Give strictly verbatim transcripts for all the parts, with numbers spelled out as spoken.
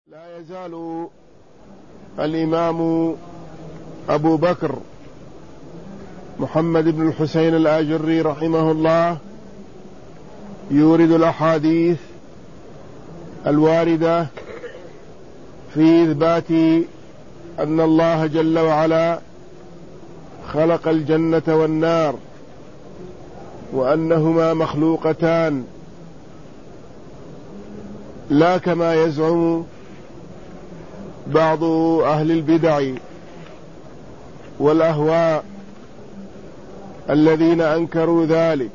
لا يزال الإمام أبو بكر محمد بن الحسين الآجري رحمه الله يورد الأحاديث الواردة في إثبات أن الله جل وعلا خلق الجنة والنار وأنهما مخلوقتان، لا كما يزعم بعض أهل البدع والأهواء الذين أنكروا ذلك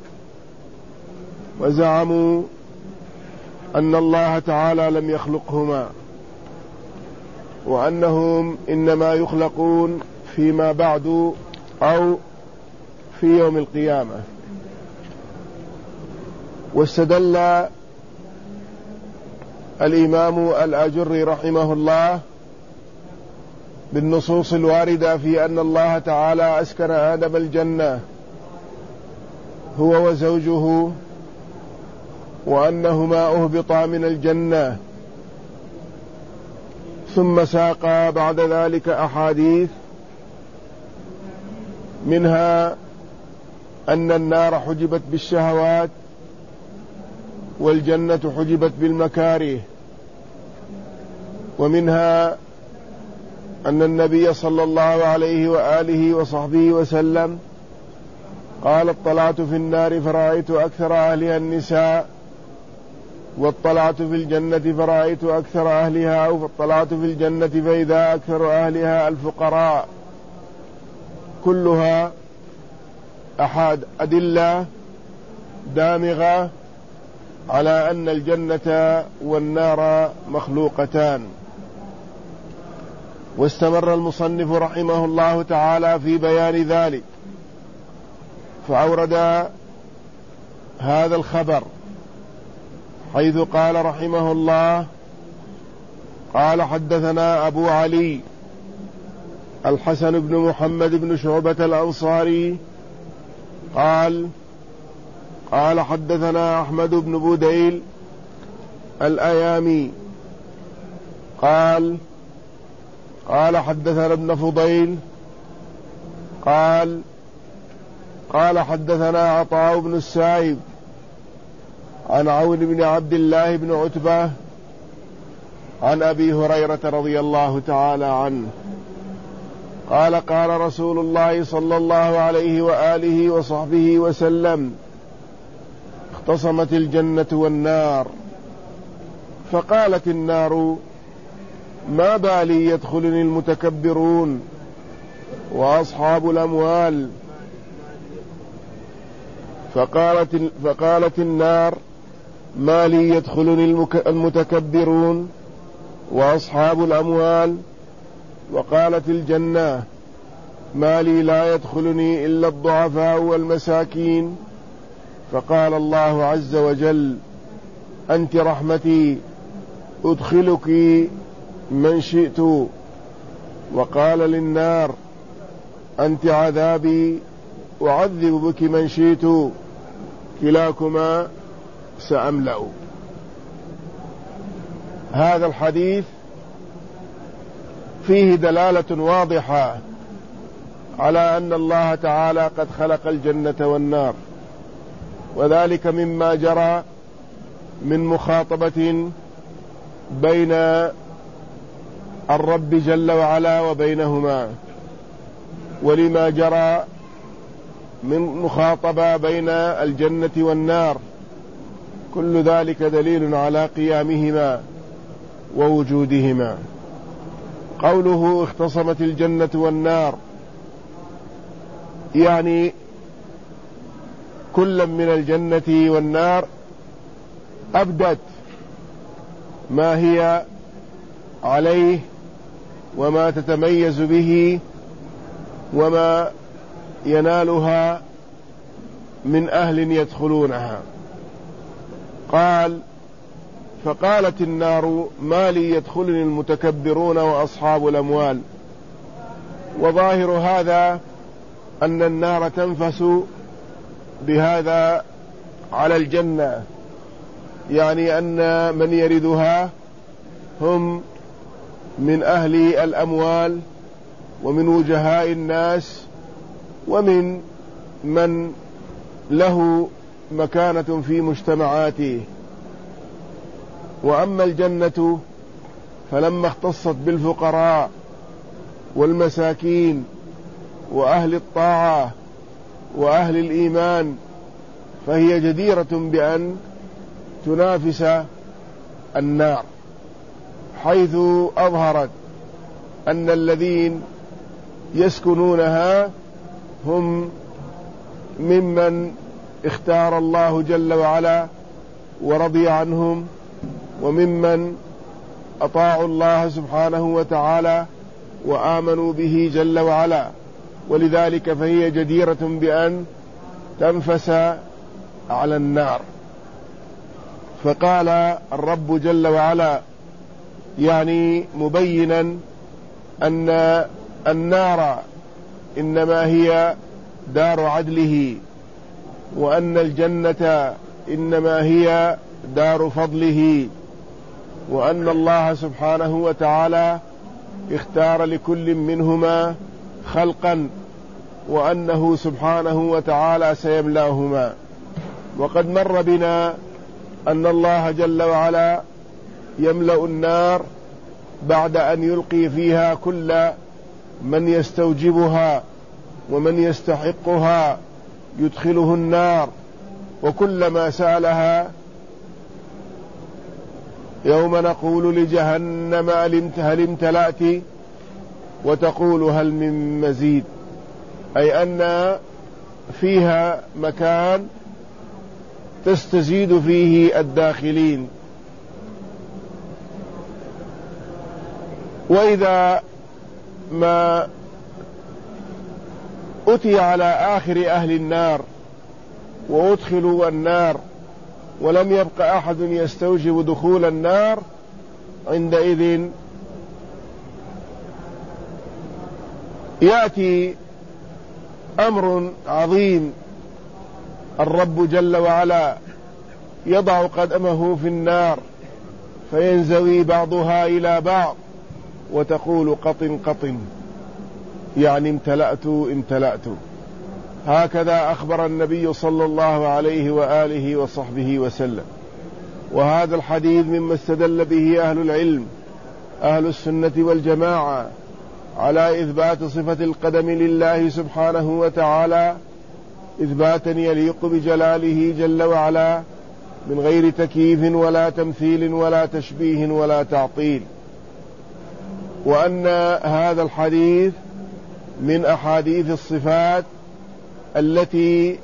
وزعموا أن الله تعالى لم يخلقهما وأنهم إنما يخلقون فيما بعد أو في يوم القيامة. واستدل الإمام الآجري رحمه الله بالنصوص الواردة في أن الله تعالى أسكن آدم الجنة هو وزوجه وأنهما أهبطا من الجنة، ثم ساق بعد ذلك أحاديث منها أن النار حجبت بالشهوات والجنة حجبت بالمكاره، ومنها أن النبي صلى الله عليه وآله وصحبه وسلم قال: اطلعت في النار فرأيت أكثر أهلها النساء، واطلعت في الجنة فرأيت أكثر أهلها، أو اطلعت في الجنة فإذا أكثر أهلها الفقراء. كلها أحد أدلة دامغة على أن الجنة والنار مخلوقتان. واستمر المصنف رحمه الله تعالى في بيان ذلك، فأورد هذا الخبر حيث قال رحمه الله: قال حدثنا أبو علي الحسن بن محمد بن شعبة الأنصاري قال قال حدثنا أحمد بن بوديل الأيامي قال قال حدثنا ابن فضيل قال قال حدثنا عطاء بن السائب عن عون بن عبد الله بن عتبة عن أبي هريرة رضي الله تعالى عنه قال قال رسول الله صلى الله عليه وآله وصحبه وسلم: اختصمت الجنة والنار، فقالت النار: ما بالي يدخلني المتكبرون وأصحاب الأموال. فقالت, فقالت النار: ما لي يدخلني المتكبرون وأصحاب الأموال. وقالت الجنة: ما لي لا يدخلني إلا الضعفاء والمساكين. فقال الله عز وجل: أنت رحمتي أدخلك من شئت. وقال للنار: أنت عذابي أعذب بك من شئت، كلاكما سأملأ. هذا الحديث فيه دلالة واضحة على أن الله تعالى قد خلق الجنة والنار، وذلك مما جرى من مخاطبة بين الرب جل وعلا وبينهما، ولما جرى من مخاطبة بين الجنة والنار، كل ذلك دليل على قيامهما ووجودهما. قوله اختصمت الجنة والنار يعني كل من الجنة والنار أبدت ما هي عليه وما تتميز به وما ينالها من أهل يدخلونها. قال: فقالت النار: ما لي يدخلني المتكبرون وأصحاب الأموال. وظاهر هذا أن النار تنفس بهذا على الجنة، يعني أن من يردها هم من أهل الأموال ومن وجهاء الناس ومن من له مكانة في مجتمعاته. وأما الجنة فلما اختصت بالفقراء والمساكين وأهل الطاعة وأهل الإيمان فهي جديرة بأن تنافس النار، حيث أظهرت أن الذين يسكنونها هم ممن اختار الله جل وعلا ورضي عنهم، وممن أطاعوا الله سبحانه وتعالى وآمنوا به جل وعلا، ولذلك فهي جديرة بأن تنفس على النار. فقال الرب جل وعلا يعني مبينا أن النار إنما هي دار عدله، وأن الجنة إنما هي دار فضله، وأن الله سبحانه وتعالى اختار لكل منهما خلقا، وأنه سبحانه وتعالى سيملاهما. وقد مر بنا أن الله جل وعلا يملأ النار بعد أن يلقي فيها كل من يستوجبها ومن يستحقها يدخله النار، وكلما سألها يوم نقول لجهنم هل امتلأت وتقول هل من مزيد، أي أن فيها مكان تستزيد فيه الداخلين. وإذا ما أتي على آخر أهل النار وأدخلوا النار ولم يبق أحد يستوجب دخول النار، عندئذ يأتي أمر عظيم. الرب جل وعلا يضع قدمه في النار فينزوي بعضها إلى بعض وتقول قطن قطن، يعني امتلأت امتلأت. هكذا أخبر النبي صلى الله عليه وآله وصحبه وسلم. وهذا الحديث مما استدل به أهل العلم أهل السنة والجماعة على إثبات صفة القدم لله سبحانه وتعالى إثباتا يليق بجلاله جل وعلا من غير تكييف ولا تمثيل ولا تشبيه ولا تعطيل، وأن هذا الحديث من أحاديث الصفات التي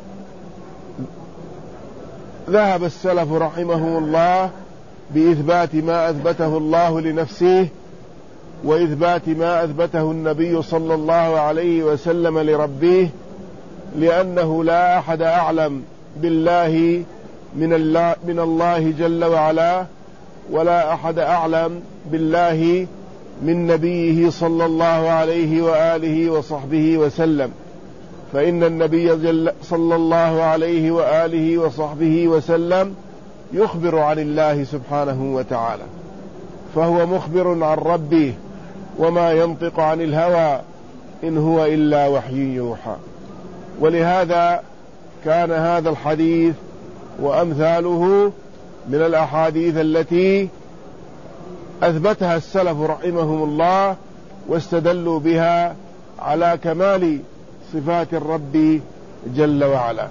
ذهب السلف رحمه الله بإثبات ما أثبته الله لنفسه وإثبات ما أثبته النبي صلى الله عليه وسلم لربه، لأنه لا أحد أعلم بالله من الله, من الله جل وعلا، ولا أحد أعلم بالله من نبيه صلى الله عليه وآله وصحبه وسلم. فإن النبي جل صلى الله عليه وآله وصحبه وسلم يخبر عن الله سبحانه وتعالى، فهو مخبر عن ربه وما ينطق عن الهوى إن هو إلا وحي يوحى. ولهذا كان هذا الحديث وأمثاله من الأحاديث التي أثبتها السلف رحمهم الله واستدلوا بها على كمال صفات الرب جل وعلا.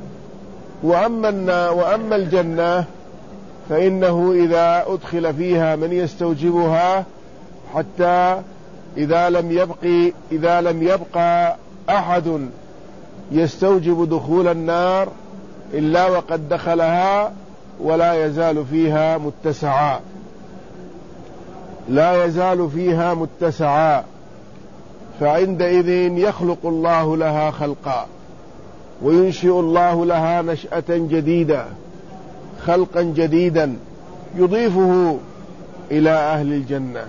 وأما, وأما الجنة فإنه إذا أدخل فيها من يستوجبها حتى إذا لم يبقى إذا لم يبقى أحد يستوجب دخول النار إلا وقد دخلها ولا يزال فيها متسعا لا يزال فيها متسعا فعندئذ يخلق الله لها خلقا وينشئ الله لها نشأة جديدة، خلقا جديدا يضيفه إلى أهل الجنة.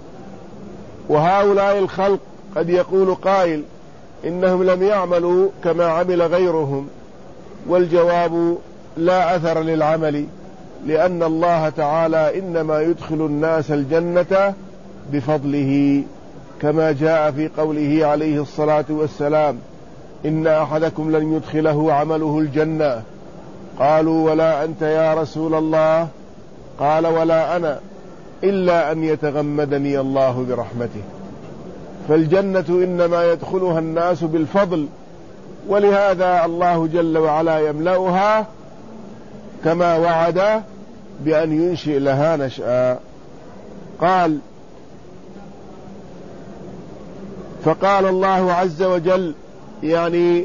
وهؤلاء الخلق قد يقول قائل إنهم لم يعملوا كما عمل غيرهم، والجواب لا أثر للعمل، لأن الله تعالى إنما يدخل الناس الجنة بفضله، كما جاء في قوله عليه الصلاة والسلام: إن أحدكم لن يدخله عمله الجنة. قالوا: ولا أنت يا رسول الله؟ قال: ولا أنا، إلا أن يتغمدني الله برحمته. فالجنة إنما يدخلها الناس بالفضل، ولهذا الله جل وعلا يملأها كما وعد بأن ينشئ لها نشأ. قال: فقال الله عز وجل، يعني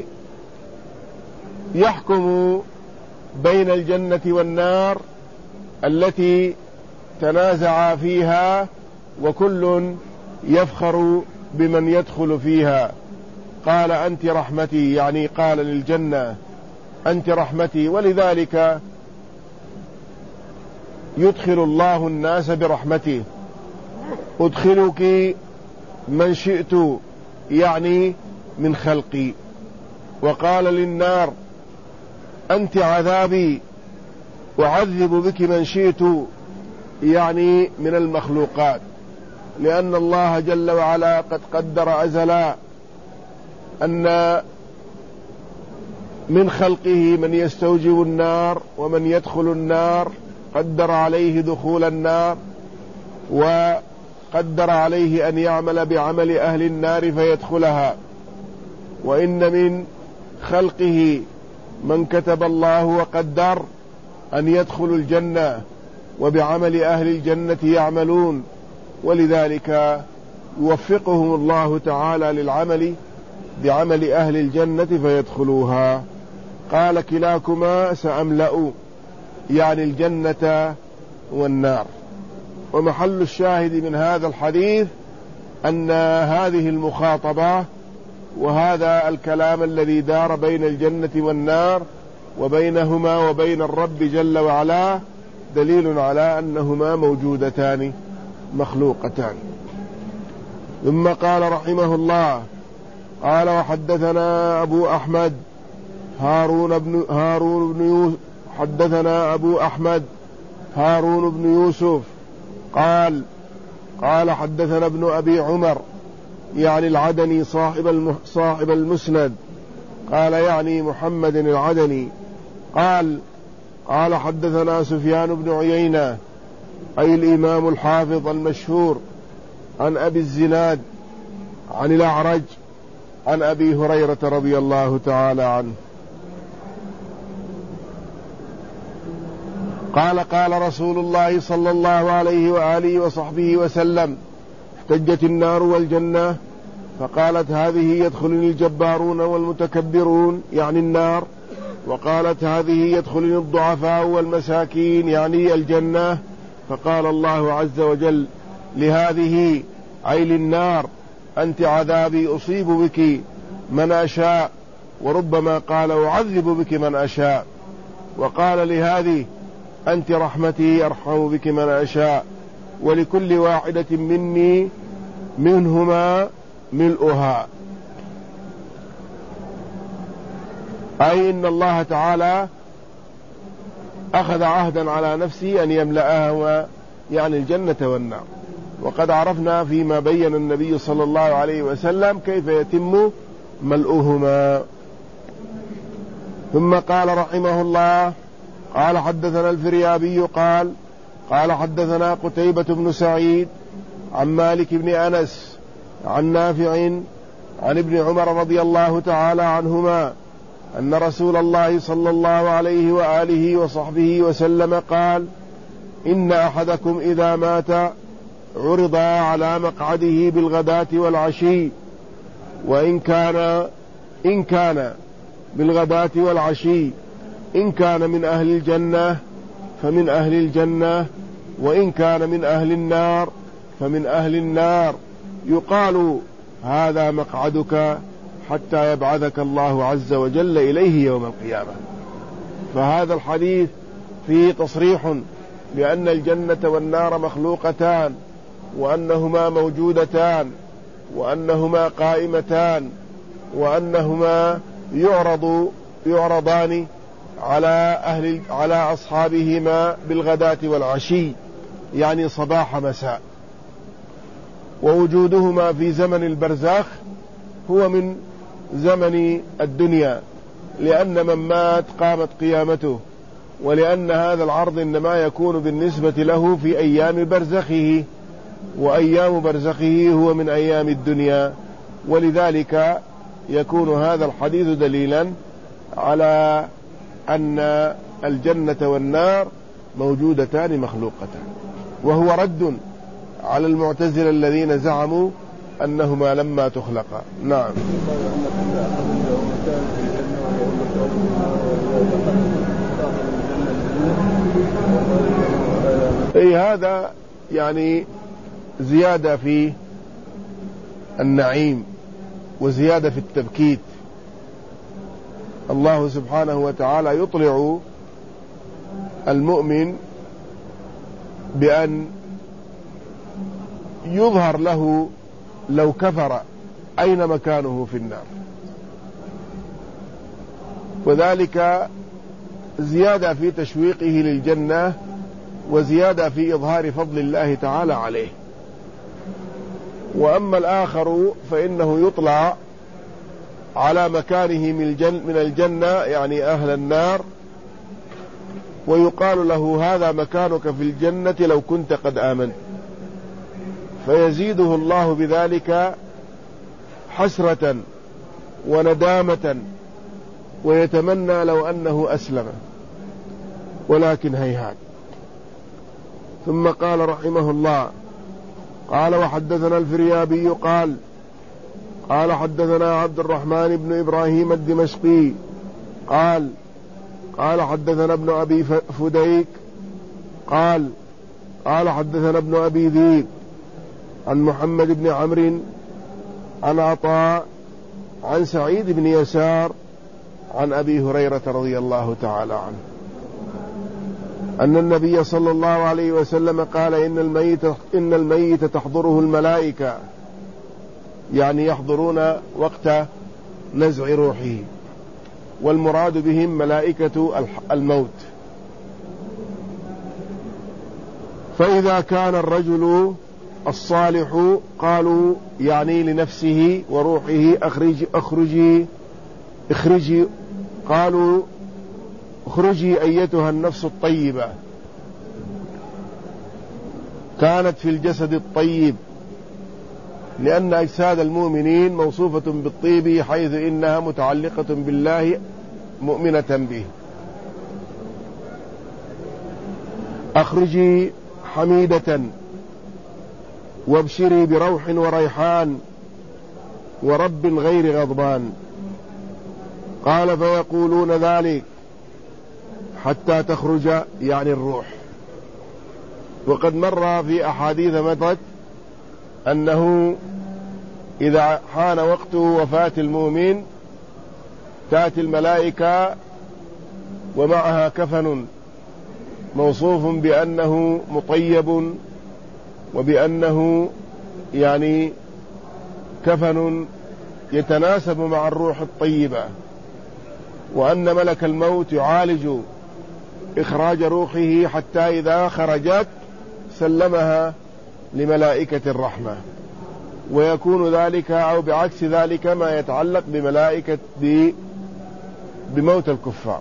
يحكم بين الجنة والنار التي تنازعا فيها، وكل يفخر بمن يدخل فيها. قال: أنت رحمتي، يعني قال للجنة: أنت رحمتي. ولذلك يدخل الله الناس برحمته: أدخلك من شئت، يعني من خلقي. وقال للنار: أنت عذابي، أعذب بك من شئت، يعني من المخلوقات، لأن الله جل وعلا قد قدر أزلا أن من خلقه من يستوجب النار ومن يدخل النار، قدر عليه دخول النار، وقدر عليه أن يعمل بعمل أهل النار فيدخلها. وإن من خلقه من كتب الله وقدر أن يدخل الجنة، وبعمل أهل الجنة يعملون، ولذلك يوفقهم الله تعالى للعمل بعمل أهل الجنة فيدخلوها. قال: كلاكما سأملأ، يعني الجنة والنار. ومحل الشاهد من هذا الحديث أن هذه المخاطبة وهذا الكلام الذي دار بين الجنة والنار وبينهما وبين الرب جل وعلا دليل على أنهما موجودتان مخلوقتان. ثم قال رحمه الله: قال: وحدثنا أبو أحمد هارون بن هارون بن يوسف حدثنا أبو أحمد هارون بن يوسف قال قال حدثنا ابن أبي عمر، يعني العدني صاحب صاحب المسند، قال يعني محمد العدني، قال قال حدثنا سفيان بن عيينة، أي الإمام الحافظ المشهور، عن أبي الزناد عن الأعرج عن أبي هريرة رضي الله تعالى عنه قال: قال رسول الله صلى الله عليه وآله وصحبه وسلم: احتجت النار والجنة، فقالت: هذه يدخلني الجبارون والمتكبرون، يعني النار، وقالت: هذه يدخلني الضعفاء والمساكين، يعني الجنة. فقال الله عز وجل لهذه، أي للنار: أنت عذابي، أصيب بك من أشاء، وربما قال: أعذب بك من أشاء. وقال لهذه: أنت رحمتي، أرحم بك من أشاء، ولكل واحدة مني منهما ملؤها. أي إن الله تعالى أخذ عهدا على نفسه أن يملأها، يعني الجنة والنار. وقد عرفنا فيما بين النبي صلى الله عليه وسلم كيف يتم ملؤهما. ثم قال رحمه الله: قال حدثنا الفريابي قال قال حدثنا قتيبة بن سعيد عن مالك بن أنس عن نافع عن ابن عمر رضي الله تعالى عنهما أن رسول الله صلى الله عليه وآله وصحبه وسلم قال: إن أحدكم إذا مات عرض على مقعده بالغداة والعشي، وإن كان إن كان بالغداة والعشي إن كان من أهل الجنة فمن أهل الجنة، وإن كان من أهل النار فمن أهل النار، يقال: هذا مقعدك حتى يبعثك الله عز وجل إليه يوم القيامة. فهذا الحديث فيه تصريح بأن الجنة والنار مخلوقتان، وأنهما موجودتان، وأنهما قائمتان، وأنهما يعرض يعرضان على أهل على أصحابهما بالغداة والعشي، يعني صباح مساء. ووجودهما في زمن البرزخ هو من زمن الدنيا، لأن من مات قامت قيامته، ولأن هذا العرض إنما يكون بالنسبة له في أيام برزخه، وأيام برزخه هو من أيام الدنيا. ولذلك يكون هذا الحديث دليلا على أن الجنة والنار موجودتان مخلوقتان، وهو رد على المعتزلة الذين زعموا أنهما لما تخلقا. نعم. أي هذا يعني زيادة في النعيم وزيادة في التبكيت. الله سبحانه وتعالى يطلع المؤمن بأن يظهر له لو كفر أين مكانه في النار، وذلك زيادة في تشويقه للجنة وزيادة في إظهار فضل الله تعالى عليه. وأما الآخر فإنه يطلع على مكانه من الجنة يعني أهل النار، ويقال له هذا مكانك في الجنة لو كنت قد آمنت، فيزيده الله بذلك حسرة وندامة ويتمنى لو أنه أسلم، ولكن هيهات. ثم قال رحمه الله: قال وحدثنا الفريابي قال قال حدثنا عبد الرحمن بن إبراهيم الدمشقي قال قال حدثنا ابن أبي فديك قال قال حدثنا ابن أبي ذئب عن محمد بن عمرو عن عطاء عن سعيد بن يسار عن أبي هريرة رضي الله تعالى عنه أن النبي صلى الله عليه وسلم قال: إن الميت, إن الميت تحضره الملائكة، يعني يحضرون وقت نزع روحه، والمراد بهم ملائكة الموت. فإذا كان الرجل الصالح قالوا يعني لنفسه وروحه: أخرجي أخرجي اخرجي قالوا: اخرجي أيتها النفس الطيبة، كانت في الجسد الطيب، لأن أجساد المؤمنين موصوفة بالطيب حيث إنها متعلقة بالله مؤمنة به. أخرجي حميدة وابشري بروح وريحان ورب غير غضبان. قال: فيقولون ذلك حتى تخرج يعني الروح. وقد مر في أحاديث مضت أنه إذا حان وقت وفاة المؤمن تأتي الملائكة ومعها كفن موصوف بأنه مطيب وبأنه يعني كفن يتناسب مع الروح الطيبة، وأن ملك الموت يعالج إخراج روحه حتى إذا خرجت سلمها لملائكة الرحمة. ويكون ذلك أو بعكس ذلك ما يتعلق بملائكة بموت الكفار.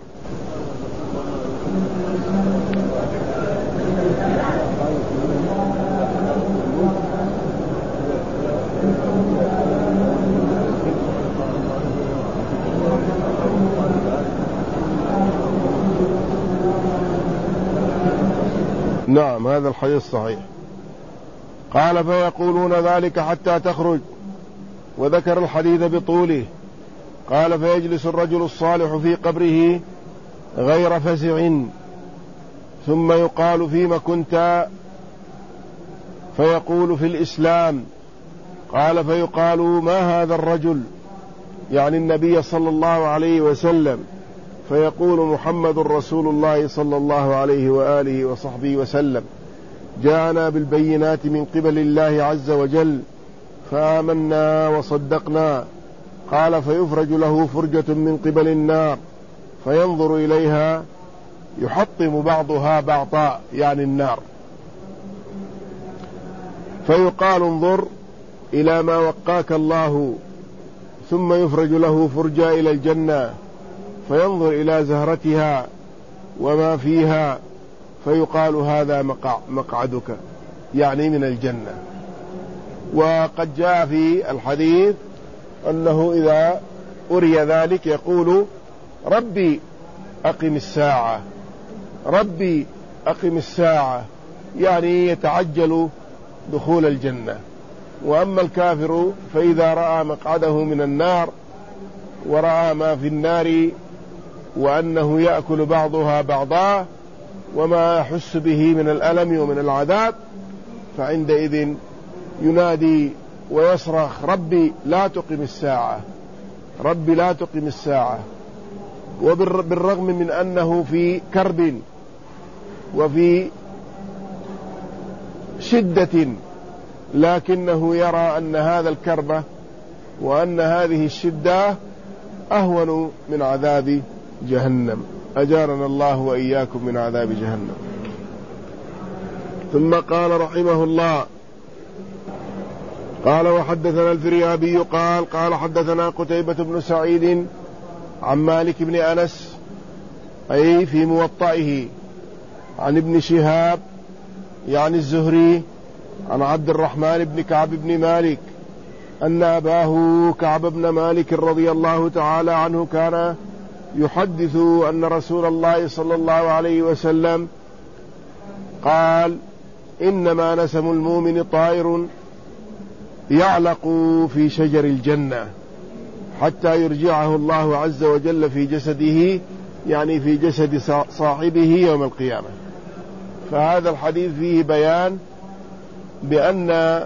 نعم، هذا الحديث صحيح. قال: فيقولون ذلك حتى تخرج، وذكر الحديث بطوله. قال: فيجلس الرجل الصالح في قبره غير فزع، ثم يقال: فيما كنت؟ فيقول: في الإسلام. قال: فيقال: ما هذا الرجل؟ يعني النبي صلى الله عليه وسلم. فيقول: محمد رسول الله صلى الله عليه وآله وصحبه وسلم، جاءنا بالبينات من قبل الله عز وجل فآمنا وصدقنا. قال: فيفرج له فرجة من قبل النار فينظر إليها يحطم بعضها بعضا، يعني النار، فيقال: انظر إلى ما وقاك الله، ثم يفرج له فرجا إلى الجنة فينظر إلى زهرتها وما فيها فيقال هذا مقعدك، يعني من الجنة. وقد جاء في الحديث أنه إذا أري ذلك يقول ربي أقم الساعة، ربي أقم الساعة، يعني يتعجل دخول الجنة. وأما الكافر فإذا رأى مقعده من النار ورأى ما في النار وأنه يأكل بعضها بعضا وما يحس به من الألم ومن العذاب، فعندئذ ينادي ويصرخ ربي لا تقم الساعة، ربي لا تقم الساعة. وبالرغم من أنه في كرب وفي شدة، لكنه يرى أن هذا الكرب وأن هذه الشدة أهون من عذاب جهنم. أجارنا الله وإياكم من عذاب جهنم. ثم قال رحمه الله قال وحدثنا الفريابي قال قال حدثنا قتيبة بن سعيد عن مالك بن أنس أي في موطئه عن ابن شهاب يعني الزهري عن عبد الرحمن بن كعب بن مالك أن أباه كعب بن مالك رضي الله تعالى عنه كان يحدث أن رسول الله صلى الله عليه وسلم قال إنما نسم المؤمن طائر يعلق في شجر الجنة حتى يرجعه الله عز وجل في جسده، يعني في جسد صاحبه يوم القيامة. فهذا الحديث فيه بيان بأن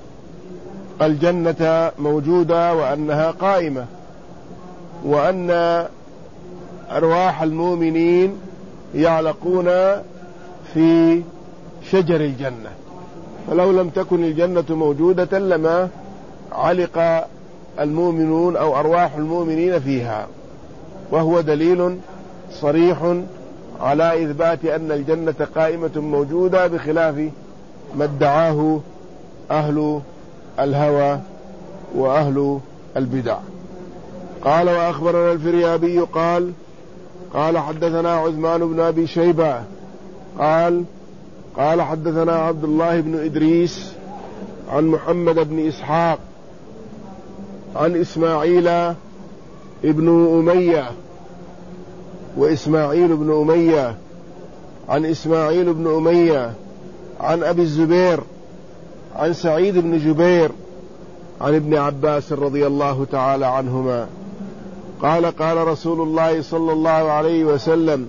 الجنة موجودة وأنها قائمة، وأن أرواح المؤمنين يعلقون في شجر الجنة، فلو لم تكن الجنة موجودة لما علق المؤمنون أو أرواح المؤمنين فيها، وهو دليل صريح على إثبات أن الجنة قائمة موجودة، بخلاف ما ادعاه أهل الهوى وأهل البدع. قال وأخبرنا الفريابي قال قال حدثنا عثمان بن أبي شيبة قال قال حدثنا عبد الله بن إدريس عن محمد بن إسحاق عن إسماعيل ابن أمية وإسماعيل بن أمية عن إسماعيل بن أمية عن أبي الزبير عن سعيد بن جبير عن ابن عباس رضي الله تعالى عنهما قال قال رسول الله صلى الله عليه وسلم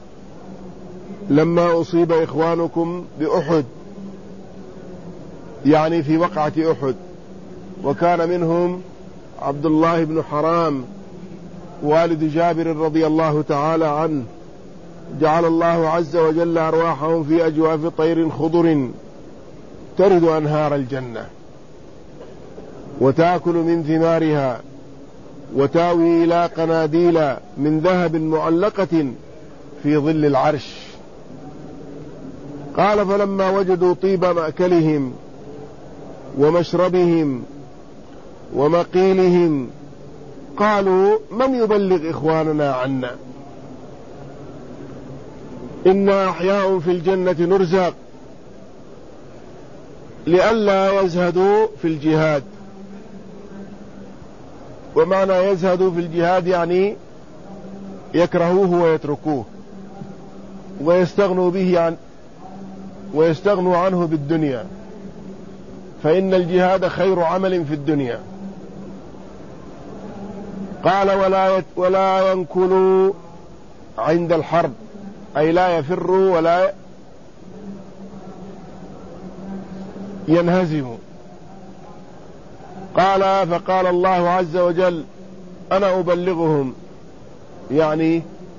لما أصيب إخوانكم بأحد، يعني في وقعة أحد، وكان منهم عبد الله بن حرام والد جابر رضي الله تعالى عنه، جعل الله عز وجل أرواحهم في أجواف طير خضر ترد أنهار الجنة وتأكل من ثمارها وتاوي إلى قناديل من ذهب معلقة في ظل العرش. قال فلما وجدوا طيب مأكلهم ومشربهم ومقيلهم قالوا من يبلغ إخواننا عنا، إنا أحياء في الجنة نرزق، لئلا يزهدوا في الجهاد. ومعنى يزهدوا في الجهاد يعني يكرهوه ويتركوه ويستغنوا به عن ويستغنوا عنه بالدنيا، فإن الجهاد خير عمل في الدنيا. قال ولا ولا ينكلوا عند الحرب، أي لا يفروا ولا ينهزموا. قال فقال الله عز وجل أنا أبلغهم، يعني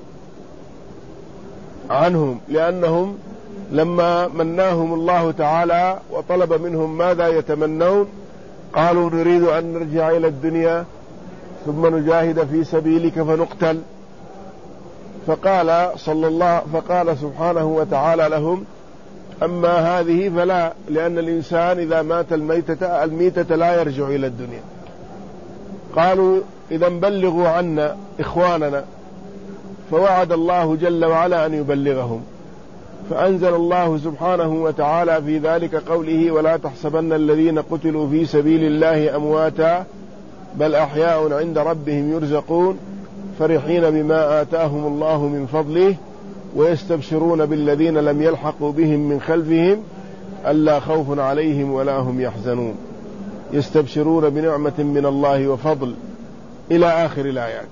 عنهم، لأنهم لما مناهم الله تعالى وطلب منهم ماذا يتمنون قالوا نريد أن نرجع إلى الدنيا ثم نجاهد في سبيلك فنقتل. فقال صلى الله فقال سبحانه وتعالى لهم أما هذه فلا، لأن الإنسان إذا مات الميتة الميتة لا يرجع إلى الدنيا. قالوا إذا بلغوا عنا إخواننا، فوعد الله جل وعلا أن يبلغهم، فأنزل الله سبحانه وتعالى في ذلك قوله: ولا تحسبن الذين قتلوا في سبيل الله أمواتا بل أحياء عند ربهم يرزقون فرحين بما آتاهم الله من فضله ويستبشرون بالذين لم يلحقوا بهم من خلفهم ألا خوف عليهم ولا هم يحزنون يستبشرون بنعمة من الله وفضل إلى آخر الآيات.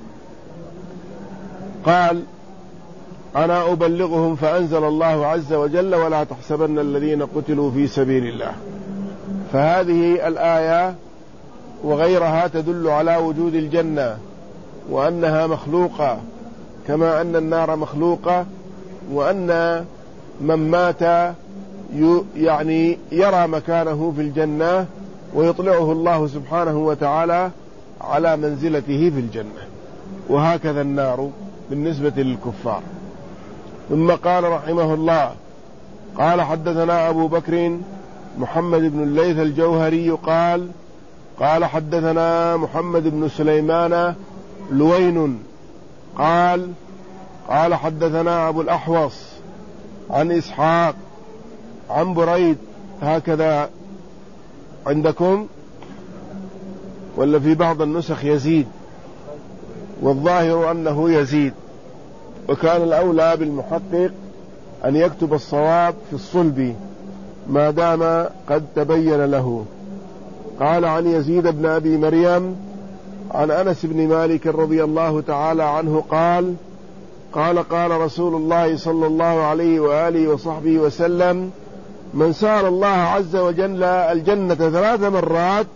قال: أنا أبلغهم، فأنزل الله عز وجل: ولا تحسبن الذين قتلوا في سبيل الله. فهذه الآية وغيرها تدل على وجود الجنة وأنها مخلوقة كما أن النار مخلوقة، وأن من مات يعني يرى مكانه في الجنة ويطلعه الله سبحانه وتعالى على منزلته في الجنة، وهكذا النار بالنسبة للكفار. ثم قال رحمه الله: قال حدثنا أبو بكر محمد بن الليث الجوهري قال قال حدثنا محمد بن سليمان لوين قال قال حدثنا أبو الأحوص عن إسحاق عن بريد. هكذا عندكم ولا في بعض النسخ يزيد؟ والظاهر أنه يزيد، وكان الأولى بالمحقق أن يكتب الصواب في الصلب ما دام قد تبين له. قال عن يزيد بن أبي مريم عن أنس بن مالك رضي الله تعالى عنه قال قال قال رسول الله صلى الله عليه وآله وصحبه وسلم: من سأل الله عز وجل الجنة ثلاث مرات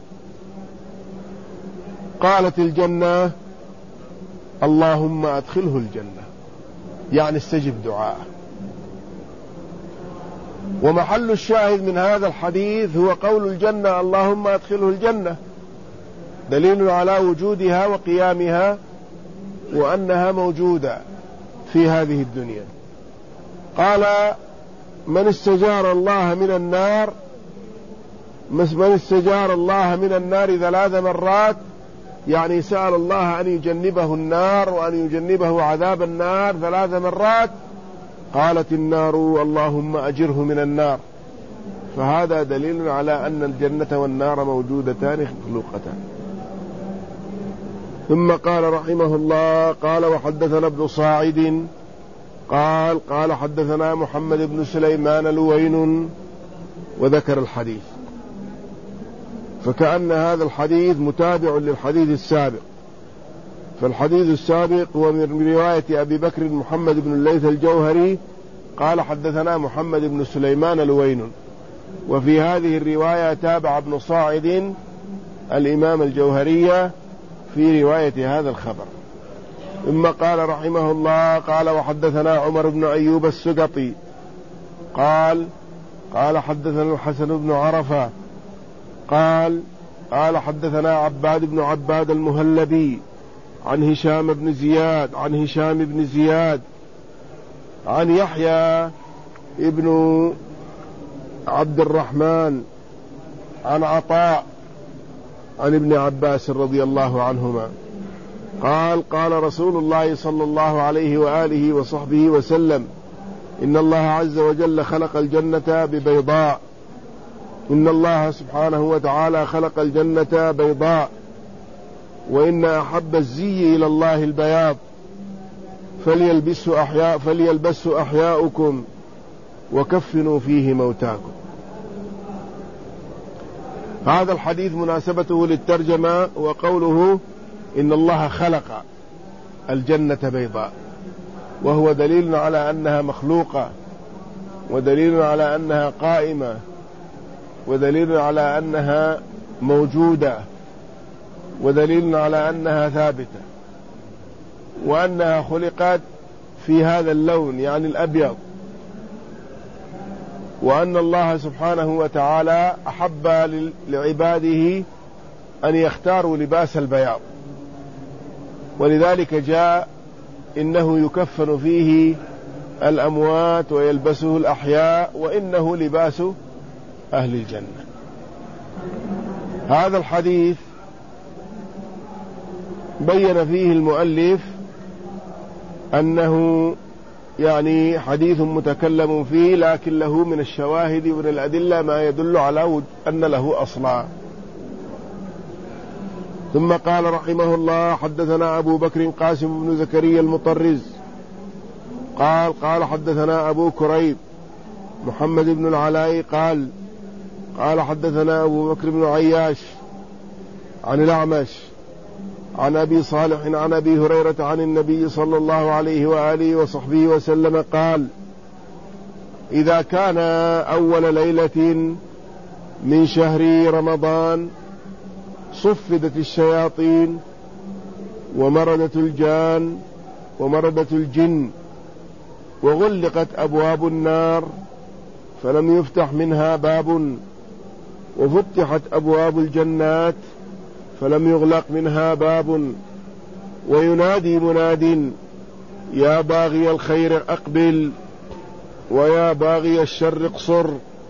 قالت الجنة: اللهم أدخله الجنة، يعني استجب دعاءه. ومحل الشاهد من هذا الحديث هو قول الجنة: اللهم أدخله الجنة، دليل على وجودها وقيامها وأنها موجودة في هذه الدنيا. قال: من استجار الله من النار من استجار الله من النار ثلاث مرات، يعني سأل الله أن يجنبه النار وأن يجنبه عذاب النار ثلاث مرات، قالت النار: اللهم أجره من النار. فهذا دليل على أن الجنة والنار موجودتان مخلوقتان. ثم قال رحمه الله: قال وحدثنا ابن صاعد قال قال حدثنا محمد بن سليمان لوين، وذكر الحديث. فكأن هذا الحديث متابع للحديث السابق، فالحديث السابق هو من رواية أبي بكر محمد بن الليث الجوهري قال حدثنا محمد بن سليمان لوين، وفي هذه الرواية تابع ابن صاعد الإمام الجوهري في رواية هذا الخبر. ثم قال رحمه الله: قال وحدثنا عمر بن أيوب السقطي قال قال حدثنا الحسن بن عرفة قال قال حدثنا عباد بن عباد المهلبي عن هشام بن زياد عن هشام بن زياد عن يحيى ابن عبد الرحمن عن عطاء عن ابن عباس رضي الله عنهما قال قال رسول الله صلى الله عليه وآله وصحبه وسلم: إن الله عز وجل خلق الجنة ببيضاء إن الله سبحانه وتعالى خلق الجنة بيضاء، وإن أحب الزي إلى الله البياض، فليلبسوا أحياء فليلبسوا أحياؤكم وكفنوا فيه موتاكم. هذا الحديث مناسبته للترجمة وقوله إن الله خلق الجنة بيضاء، وهو دليل على أنها مخلوقة، ودليل على أنها قائمة، ودليل على أنها موجودة، ودليل على أنها ثابتة، وأنها خلقت في هذا اللون يعني الأبيض، وأن الله سبحانه وتعالى أحب لعباده أن يختاروا لباس البياض، ولذلك جاء إنه يكفن فيه الأموات ويلبسه الأحياء، وإنه لباس أهل الجنة. هذا الحديث بين فيه المؤلف أنه يعني حديث متكلم فيه، لكن له من الشواهد ومن الأدلة ما يدل على أن له أصلا. ثم قال رحمه الله: حدثنا أبو بكر قاسم بن زكريا المطرز قال قال حدثنا أبو كريب محمد بن العلاء قال قال حدثنا أبو بكر بن عياش عن الأعمش عن أبي صالح عن أبي هريرة عن النبي صلى الله عليه وآله وصحبه وسلم قال: إذا كان أول ليلة من شهر رمضان صفدت الشياطين ومردت الجان ومردت الجن وغلقت أبواب النار فلم يفتح منها باب، وفتحت أبواب الجنات فلم يغلق منها باب، وينادي مناد: يا باغي الخير أقبل ويا باغي الشر اقصر.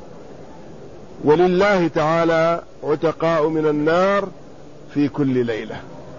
ولله تعالى عتقاء من النار في كل ليلة.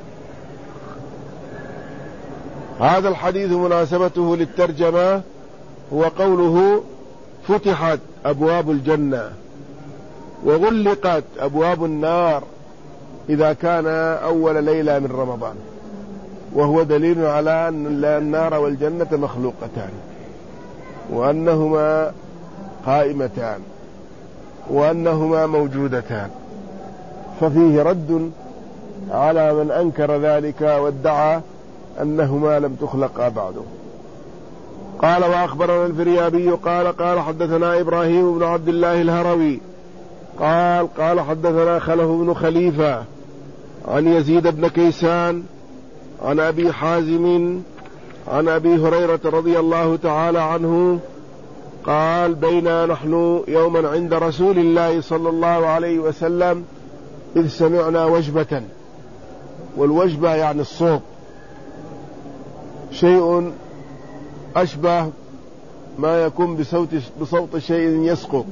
هذا الحديث مناسبته للترجمة هو قوله: فتحت أبواب الجنة وغلقت أبواب النار إذا كان أول ليلة من رمضان، وهو دليل على أن النار والجنة مخلوقتان وأنهما قائمتان وأنهما موجودتان، ففيه رد على من أنكر ذلك وادعى أنهما لم تخلقا بعده. قال: وأخبرنا الفريابي قال قال حدثنا إبراهيم بن عبد الله الهروي قال قال حدثنا خلف بن خليفة عن يزيد بن كيسان عن أبي حازم عن أبي هريرة رضي الله تعالى عنه قال: بينا نحن يوما عند رسول الله صلى الله عليه وسلم إذ سمعنا وجبة، والوجبة يعني الصوت، شيء أشبه ما يكون بصوت, بصوت شيء يسقط.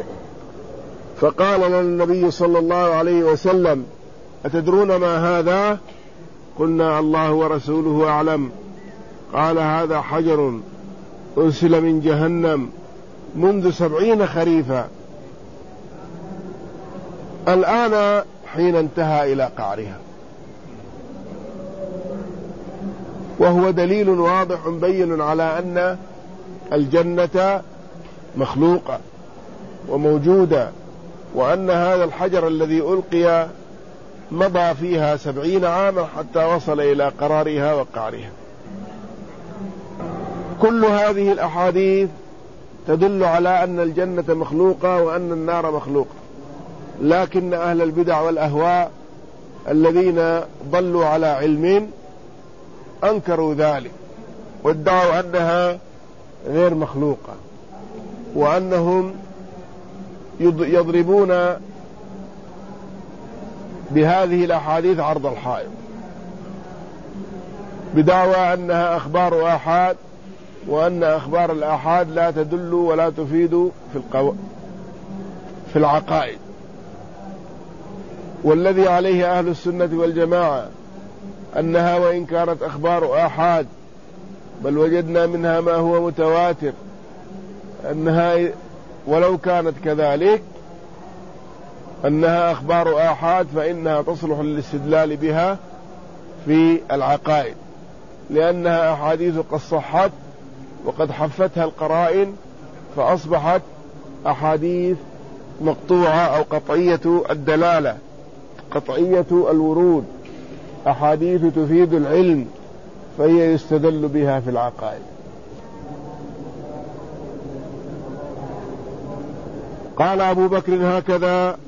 فقال لنا النبي صلى الله عليه وسلم: أتدرون ما هذا؟ قلنا: الله ورسوله أعلم. قال: هذا حجر أرسل من جهنم منذ سبعين خريفا، الآن حين انتهى إلى قعرها. وهو دليل واضح بين على أن الجنة مخلوقة وموجودة، وأن هذا الحجر الذي ألقي مضى فيها سبعين عاما حتى وصل إلى قرارها وقعرها. كل هذه الأحاديث تدل على أن الجنة مخلوقة وأن النار مخلوقة، لكن أهل البدع والأهواء الذين ضلوا على علم أنكروا ذلك وادعوا أنها غير مخلوقة، وأنهم يضربون بهذه الأحاديث عرض الحائط بدعوى أنها أخبار آحاد، وأن أخبار الآحاد لا تدل ولا تفيد في القو... في العقائد. والذي عليه أهل السنة والجماعة أنها وإن كانت أخبار آحاد بل وجدنا منها ما هو متواتر، أنها ولو كانت كذلك أنها أخبار آحاد فإنها تصلح للاستدلال بها في العقائد، لأنها أحاديث قد صحت وقد حفتها القرائن فأصبحت أحاديث مقطوعة أو قطعية الدلالة، قطعية الورود، أحاديث تفيد العلم فهي يستدل بها في العقائد. قال أبو بكر: هكذا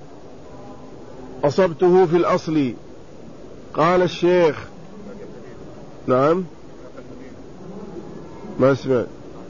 أصبته في الأصل. قال الشيخ: نعم ما سمعت.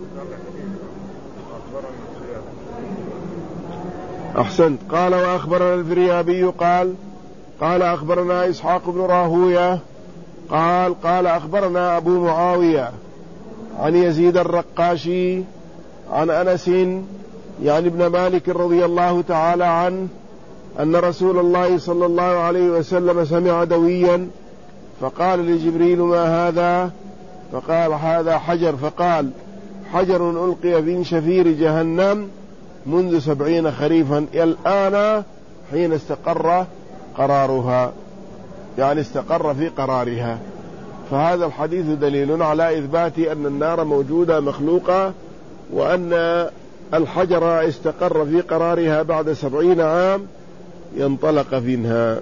أحسنت. قال: وأخبرنا الفريابي قال قال أخبرنا إسحاق بن راهوية قال قال أخبرنا أبو معاوية عن يزيد الرقاشي عن أنس يعني ابن مالك رضي الله تعالى عنه أن رسول الله صلى الله عليه وسلم سمع دويا فقال لجبريل ما هذا؟ فقال هذا حجر. فقال حجر ألقي في شفير جهنم منذ سبعين خريفا الآن حين استقر قرارها، يعني استقر في قرارها. فهذا الحديث دليل على إثبات أن النار موجودة مخلوقة، وأن الحجر استقر في قرارها بعد سبعين عام ينطلق منها.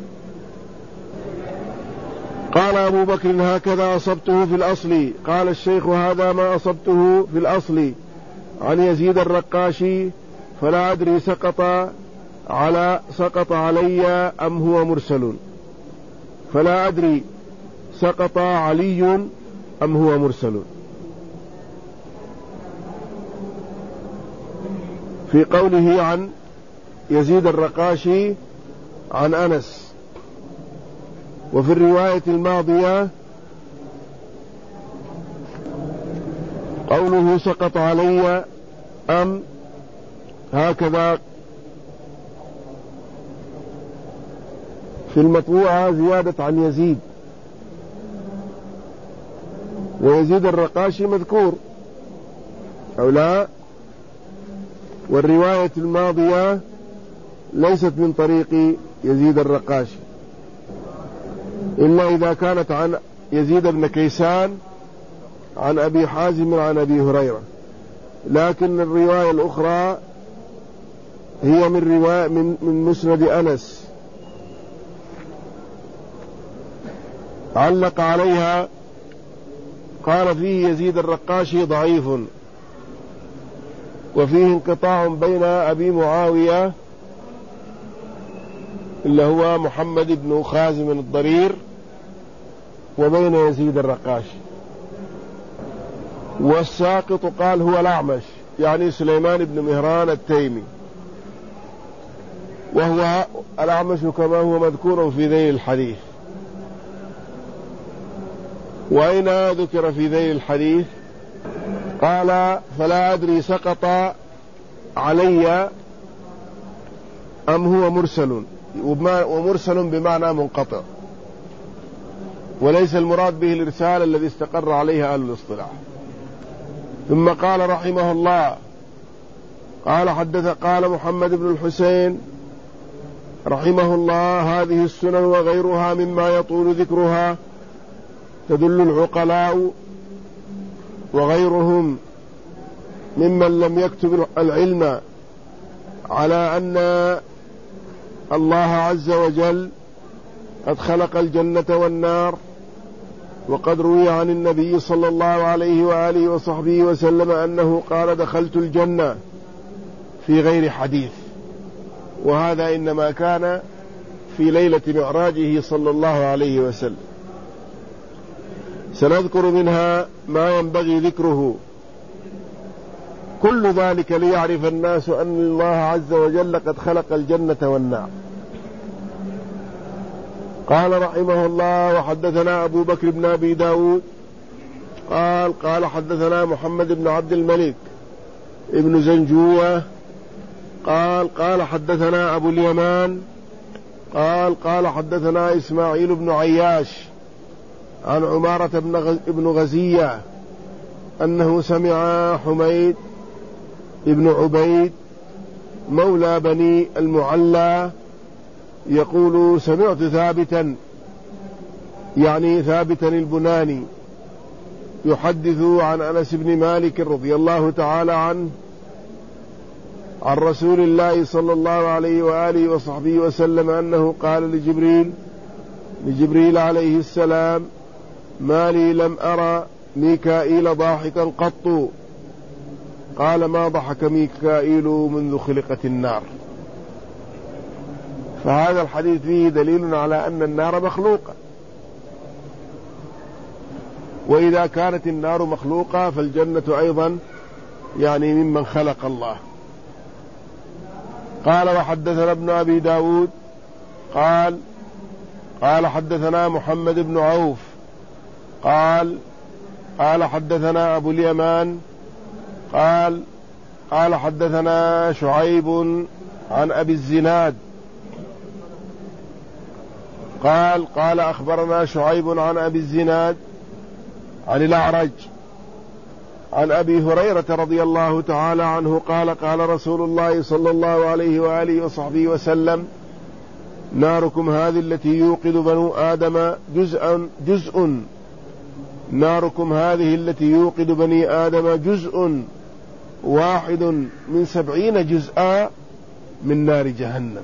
قال أبو بكر هكذا أصبته في الأصل. قال الشيخ هذا ما أصبته في الأصل عن يزيد الرقاشي، فلا أدري سقط على سقط علي أم هو مرسل. فلا أدري سقط علي أم هو مرسل. في قوله عن يزيد الرقاشي عن أنس. وفي الرواية الماضية قوله سقط علي أم هكذا. في المطبوعة زيادة عن يزيد، ويزيد الرقاشي مذكور أو لا، والرواية الماضية ليست من طريق يزيد الرقاشي إلا إذا كانت عن يزيد بن كيسان عن أبي حازم عن أبي هريرة، لكن الرواية الأخرى هي من رواية من, من مسند أنس. علق عليها قال فيه يزيد الرقاشي ضعيف، وفيه انقطاع بين أبي معاوية اللي هو محمد بن خازم الضرير وبين يزيد الرقاشي. والساقط قال هو الأعمش يعني سليمان بن مهران التيمي، وهو الأعمش كما هو مذكور في ذيل الحديث. وأين ذكر في ذيل الحديث؟ قال فلا أدري سقط علي أم هو مرسل، ومرسل بمعنى منقطع، وليس المراد به الإرسال الذي استقر عليه أهل الاصطلاح. ثم قال رحمه الله قال حدث قال محمد بن الحسين رحمه الله هذه السنن وغيرها مما يطول ذكرها تدل العقلاء وغيرهم ممن لم يكتب العلم على أن الله عز وجل قد خلق الجنة والنار. وقد روي عن النبي صلى الله عليه وآله وصحبه وسلم أنه قال دخلت الجنة في غير حديث، وهذا إنما كان في ليلة معراجه صلى الله عليه وسلم. سنذكر منها ما ينبغي ذكره، كل ذلك ليعرف الناس أن الله عز وجل قد خلق الجنة والنار. قال رحمه الله وحدثنا أبو بكر بن أبي داود قال قال حدثنا محمد بن عبد الملك ابن زنجوة قال قال حدثنا أبو اليمان قال قال حدثنا إسماعيل بن عياش عن عمارة بن غزية أنه سمع حميد ابن عبيد مولى بني المعلى يقول سمعت ثابتا يعني ثابتا البناني يحدث عن أنس بن مالك رضي الله تعالى عنه عن رسول الله صلى الله عليه وآله وصحبه وسلم أنه قال لجبريل لجبريل عليه السلام ما لي لم أرى ميكائيل ضاحكا قط. قال ما ضحك ميكائيل منذ خلقت النار. فهذا الحديث فيه دليل على أن النار مخلوقة، وإذا كانت النار مخلوقة فالجنة أيضا يعني ممن خلق الله. قال وحدثنا ابن أبي داود قال قال حدثنا محمد بن عوف قال قال حدثنا أبو اليمان قال قال حدثنا شعيب عن أبي الزناد قال قال أخبرنا شعيب عن أبي الزناد عن الأعرج عن أبي هريرة رضي الله تعالى عنه قال قال رسول الله صلى الله عليه وآله وصحبه وسلم: ناركم هذه التي يوقد بنو آدم جزءا جزء ناركم هذه التي يوقد بني آدم جزء واحد من سبعين جزءا من نار جهنم.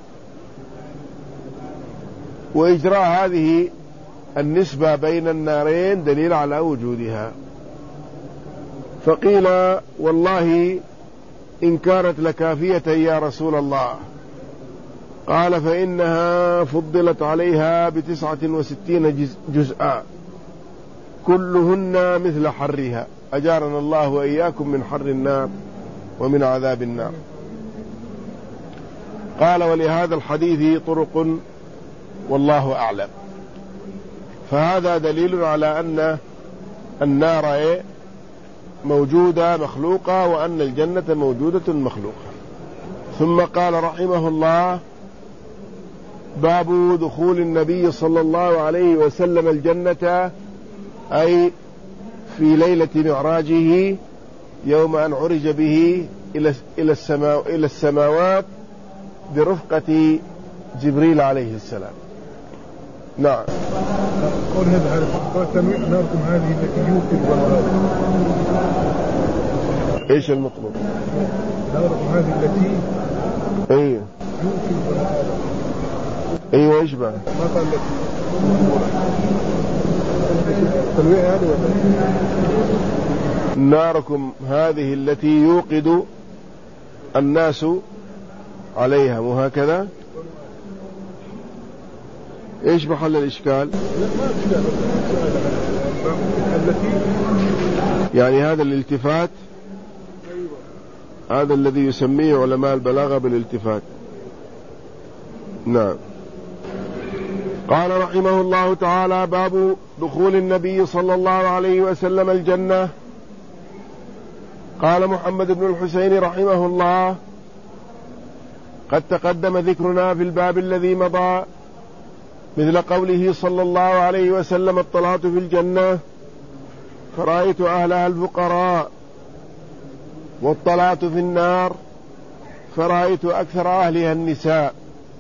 وإجراء هذه النسبة بين النارين دليل على وجودها. فقيل: والله إن كانت لكافية يا رسول الله. قال: فإنها فضلت عليها بتسعة وستين جزءا كلهن مثل حرها، أجارنا الله وإياكم من حر النار ومن عذاب النار. قال: ولهذا الحديث طرق والله أعلم. فهذا دليل على أن النار موجودة مخلوقة وأن الجنة موجودة مخلوقة. ثم قال رحمه الله: باب دخول النبي صلى الله عليه وسلم الجنة، أي في ليلة معراجه يوم أن عرج به إلى السماوات برفقة جبريل عليه السلام. نعم. قول هذا ناركم هذه التي يوقد بنو آدم. ايش المطلوب؟ ناركم هذه التي ايه يوقد بنو آدم. ايوه ايش بقى؟ ما قال لك تنويع هذه ولا ناركم هذه التي يوقد الناس عليها، وهكذا. ايش محل الاشكال؟ يعني هذا الالتفات، هذا الذي يسميه علماء البلاغة بالالتفات. نعم. قال رحمه الله تعالى: باب دخول النبي صلى الله عليه وسلم الجنة. قال محمد بن الحسين رحمه الله: قد تقدم ذكرنا في الباب الذي مضى مثل قوله صلى الله عليه وسلم: اطلعت في الجنة فرأيت أهلها الفقراء، واطلعت في النار فرأيت أكثر أهلها النساء.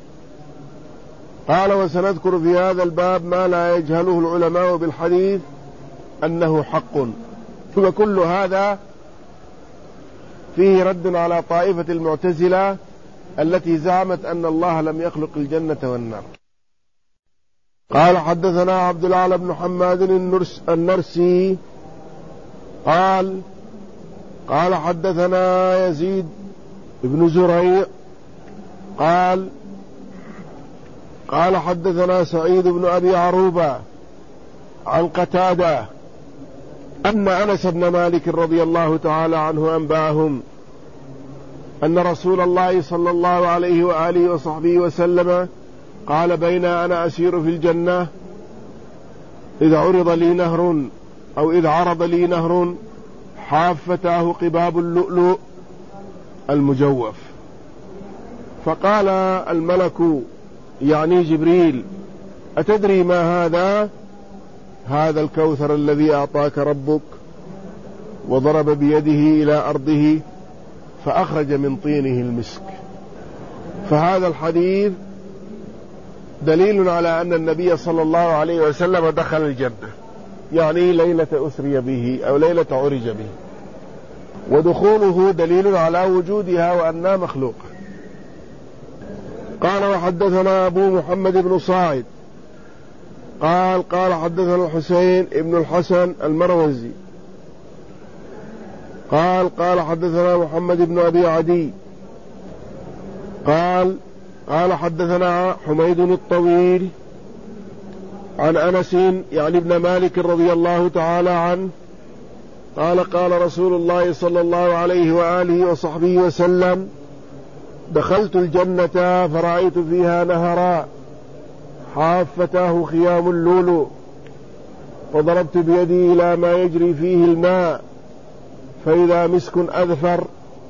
قال: وسنذكر في هذا الباب ما لا يجهله العلماء بالحديث أنه حق. وكل هذا فيه رد على طائفة المعتزلة التي زعمت أن الله لم يخلق الجنة والنار. قال: حدثنا عبد الأعلى بن حماد النرسي قال قال حدثنا يزيد بن زريع قال قال حدثنا سعيد بن أبي عروبة عن قتادة أن أنس بن مالك رضي الله تعالى عنه أنباهم أن رسول الله صلى الله عليه وآله وصحبه وسلم قال: بين أنا أسير في الجنة إذ عرض لي نهر أو إذ عرض لي نهر حافتاه قباب اللؤلؤ المجوف، فقال الملك يعني جبريل: أتدري ما هذا؟ هذا الكوثر الذي أعطاك ربك. وضرب بيده إلى أرضه فأخرج من طينه المسك. فهذا الحديث دليل على أن النبي صلى الله عليه وسلم دخل الجنة، يعني ليلة أسري به أو ليلة عرج به، ودخوله دليل على وجودها وأنها مخلوقة. قال: وحدثنا أبو محمد بن صاعد قال قال حدثنا الحسين ابن الحسن المروزي قال قال حدثنا محمد بن أبي عدي قال قال حدثنا حميد الطويل عن أنس يعني ابن مالك رضي الله تعالى عنه قال: قال رسول الله صلى الله عليه وآله وصحبه وسلم: دخلت الجنة فرأيت فيها نهرا حافتاه خيام اللؤلؤ فضربت بيدي إلى ما يجري فيه الماء فإذا مسك أذفر،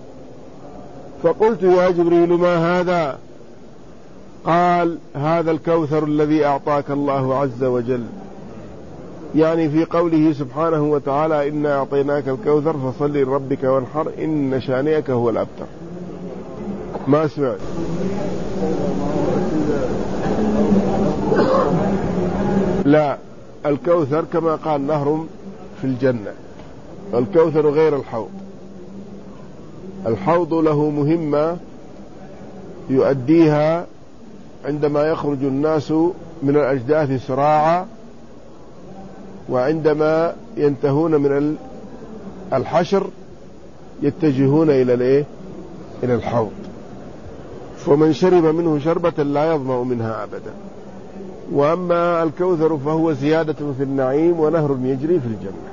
فقلت يا جبريل ما هذا؟ قال هذا الكوثر الذي أعطاك الله عز وجل، يعني في قوله سبحانه وتعالى إنا أعطيناك الكوثر فصل لربك وانحر إن شانئك هو الأبتر. ما سمعت. لا، الكوثر كما قال نهر في الجنة، الكوثر غير الحوض. الحوض له مهمة يؤديها عندما يخرج الناس من الأجداث سراعا، وعندما ينتهون من الحشر يتجهون إلى الإيه؟ إلى الحوض، فمن شرب منه شربة لا يظمأ منها أبدا. وأما الكوثر فهو زيادة في النعيم ونهر يجري في الجنة.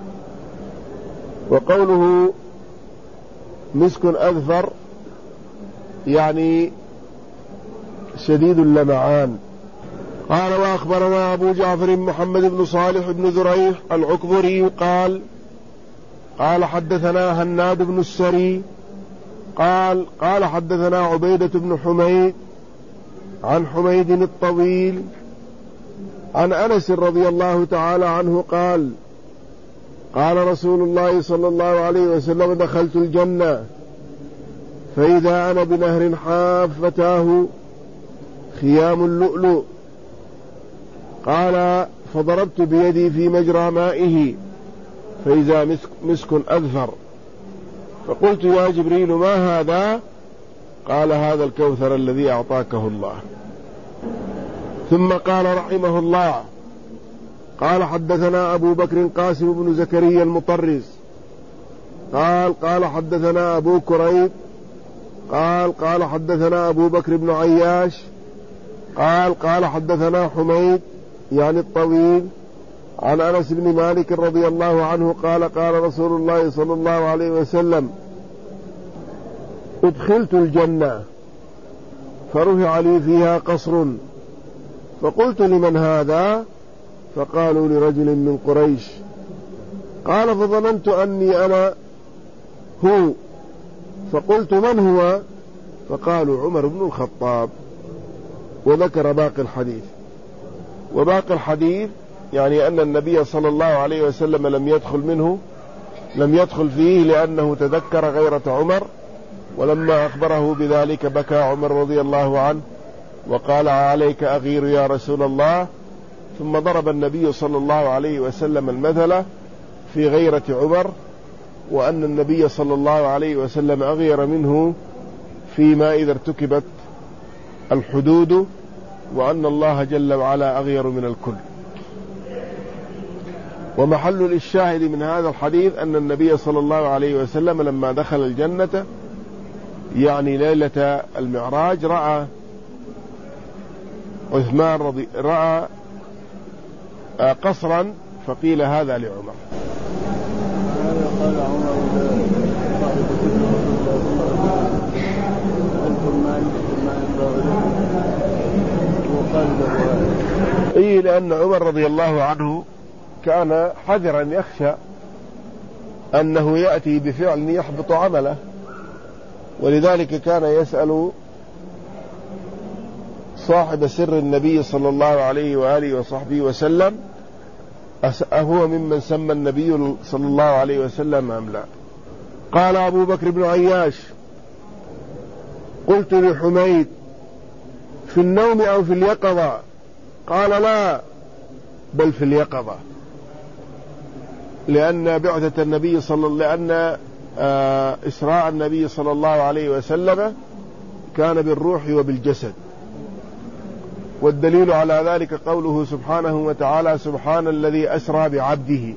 وقوله مسك أذفر يعني شديد اللمعان. قال وأخبرنا أبو جعفر محمد بن صالح بن ذريح العكبري قال قال حدثنا هناد بن السري قال قال حدثنا عبيدة بن حميد عن حميد الطويل عن أنس رضي الله تعالى عنه قال قال رسول الله صلى الله عليه وسلم دخلت الجنة فإذا أنا بنهر حافتاه خيام اللؤلؤ، قال فضربت بيدي في مجرى مائه فإذا مسك, مسك أذفر، فقلت يا جبريل ما هذا؟ قال هذا الكوثر الذي أعطاكه الله. ثم قال رحمه الله قال حدثنا أبو بكر قاسم بن زكريا المطرز قال قال حدثنا أبو كريب قال قال حدثنا أبو بكر بن عياش قال قال حدثنا حميد يعني الطويل عن أنس بن مالك رضي الله عنه قال قال رسول الله صلى الله عليه وسلم أدخلت الجنة فرفع لي فيها قصر، فقلت لمن هذا؟ فقالوا لرجل من قريش. قال فظننت أني أنا هو، فقلت من هو؟ فقالوا عمر بن الخطاب، وذكر باقي الحديث. وباقي الحديث يعني أن النبي صلى الله عليه وسلم لم يدخل منه لم يدخل فيه لأنه تذكر غيرة عمر، ولما أخبره بذلك بكى عمر رضي الله عنه وقال عليك أغير يا رسول الله، ثم ضرب النبي صلى الله عليه وسلم المثل في غيرة عمر، وأن النبي صلى الله عليه وسلم أغير منه فيما إذا ارتكبت الحدود، وأن الله جل وعلا أغير من الكل. ومحل الشاهد من هذا الحديث أن النبي صلى الله عليه وسلم لما دخل الجنة يعني ليلة المعراج رأى عثمان رضي رأى قصرا، فقيل هذا لعمر. اي لأن عمر رضي الله عنه كان حذرا يخشى أنه يأتي بفعل يحبط عمله، ولذلك كان يسأل صاحب سر النبي صلى الله عليه وآله وصحبه وسلم أهو ممن سمى النبي صلى الله عليه وسلم أم لا؟ قال أبو بكر بن عياش قلت لحميد في النوم أو في اليقظة؟ قال لا بل في اليقظة، لأن بعثة النبي صلى الله لأن إسراء النبي صلى الله عليه وسلم كان بالروح وبالجسد. والدليل على ذلك قوله سبحانه وتعالى سبحان الذي أسرى بعبده،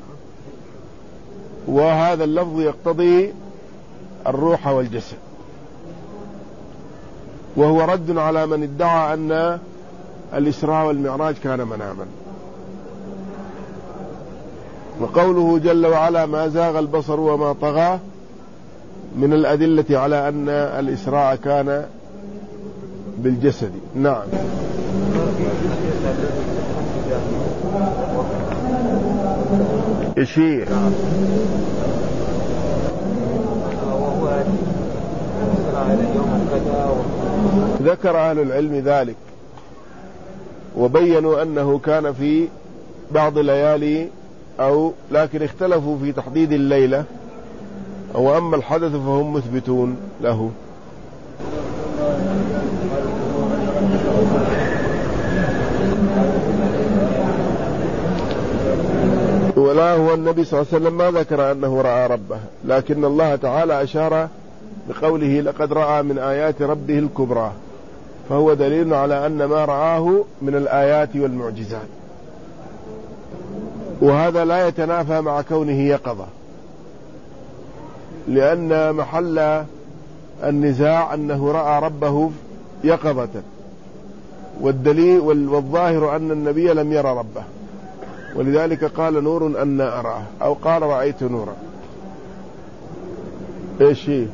وهذا اللفظ يقتضي الروح والجسد، وهو رد على من ادعى أن الإسراء والمعراج كان مناما. وقوله جل وعلا ما زاغ البصر وما طغى من الأدلة على أن الإسراء كان بالجسد. نعم. ايش هي؟ ذكر أهل العلم ذلك وبينوا أنه كان في بعض الليالي أو لكن اختلفوا في تحديد الليلة، أو أما الحدث فهم مثبتون له. ولا هو النبي صلى الله عليه وسلم ما ذكر أنه رأى ربه، لكن الله تعالى أشار بقوله لقد رأى من آيات ربه الكبرى، فهو دليل على أن ما رآه من الآيات والمعجزات، وهذا لا يتنافى مع كونه يقظة، لأن محل النزاع أنه رأى ربه يقظة، والدليل والظاهر أن النبي لم يرى ربه، ولذلك قال نور أن أراه، أو قال رأيت نورا. إيش هي؟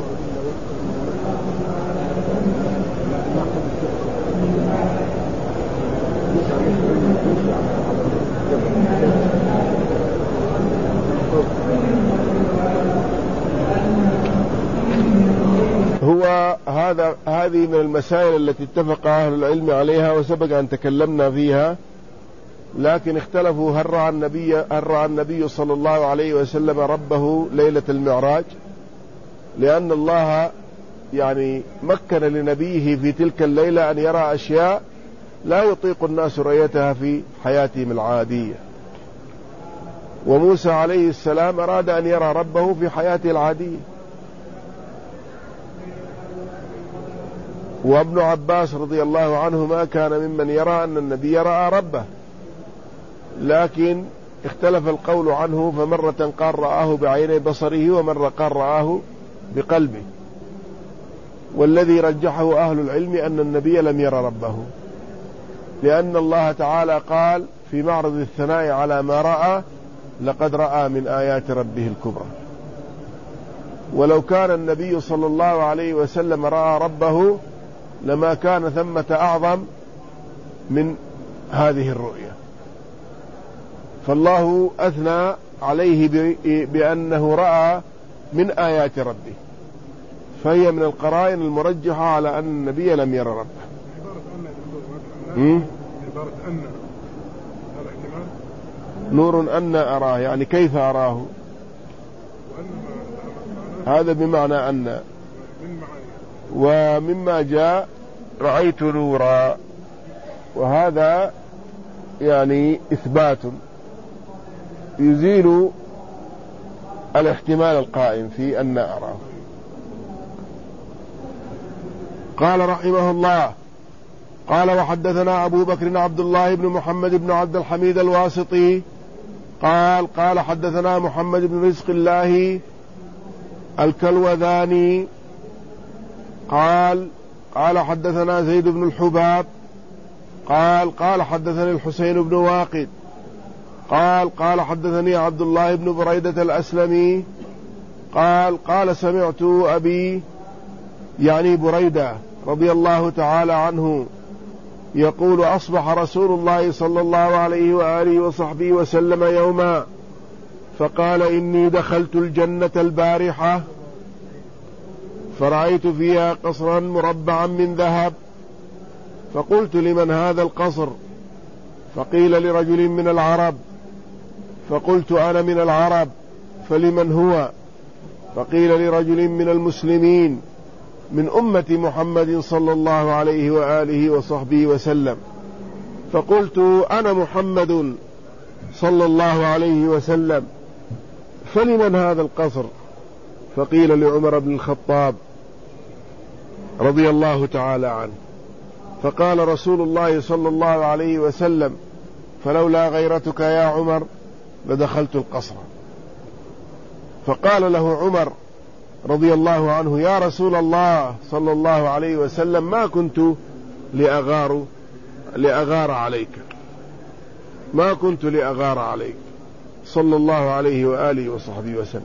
هو هذا هذه من المسائل التي اتفق أهل العلم عليها وسبق أن تكلمنا فيها، لكن اختلفوا هل رأى النبي هل رأى النبي صلى الله عليه وسلم ربه ليلة المعراج، لأن الله يعني مكن لنبيه في تلك الليلة أن يرى أشياء لا يطيق الناس رؤيتها في حياتهم العادية، وموسى عليه السلام أراد أن يرى ربه في حياته العادية، وابن عباس رضي الله عنهما كان ممن يرى أن النبي رأى ربه، لكن اختلف القول عنه، فمرة قال رآه بعين بصره ومرة قال رآه بقلبه، والذي رجحه أهل العلم أن النبي لم يرى ربه، لأن الله تعالى قال في معرض الثناء على ما رأى لقد رأى من آيات ربه الكبرى. ولو كان النبي صلى الله عليه وسلم رأى ربه لما كان ثمة أعظم من هذه الرؤية، فالله أثنى عليه بأنه رأى من آيات ربه، فهي من القرائن المرجحة على أن النبي لم يرى ربه. عبارة أن نور أن أراه، يعني كيف أراه؟ هذا بمعنى أن، ومما جاء رأيت نورا، وهذا يعني إثبات يزيل الاحتمال القائم في أن أراه. قال رحمه الله قال وحدثنا أبو بكر عبد الله بن محمد بن عبد الحميد الواسطي قال قال حدثنا محمد بن رزق الله الكلوذاني قال قال حدثنا زيد بن الحباب قال قال حدثني الحسين بن واقد قال قال حدثني عبد الله بن بريدة الأسلمي قال قال سمعت أبي يعني بريدة رضي الله تعالى عنه يقول أصبح رسول الله صلى الله عليه وآله وصحبه وسلم يوما فقال إني دخلت الجنة البارحة فرأيت فيها قصرا مربعا من ذهب، فقلت لمن هذا القصر؟ فقيل لرجل من العرب، فقلت أنا من العرب، فلمن هو؟ فقيل لرجل من المسلمين من أمة محمد صلى الله عليه وآله وصحبه وسلم، فقلت أنا محمد صلى الله عليه وسلم، فلمن هذا القصر؟ فقيل لعمر بن الخطاب رضي الله تعالى عنه، فقال رسول الله صلى الله عليه وسلم فلولا غيرتك يا عمر لدخلت القصر. فقال له عمر رضي الله عنه يا رسول الله صلى الله عليه وسلم ما كنت لأغار لأغار عليك ما كنت لأغار عليك صلى الله عليه وآله وصحبه وسلم.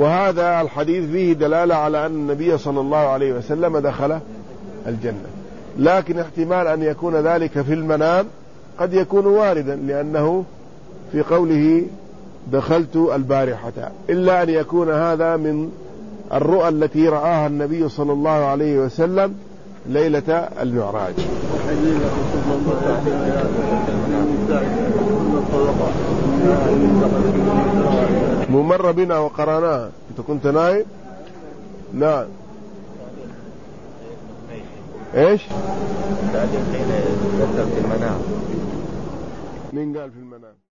وهذا الحديث فيه دلالة على أن النبي صلى الله عليه وسلم دخل الجنة، لكن احتمال أن يكون ذلك في المنام قد يكون واردا، لأنه في قوله دخلت البارحة، إلا أن يكون هذا من الرؤى التي رآها النبي صلى الله عليه وسلم ليلة المعراج. ممر بنا وقرأناها، أنت كنت نايم؟ نعم. ايش؟ في المنام. مين قال في المنام؟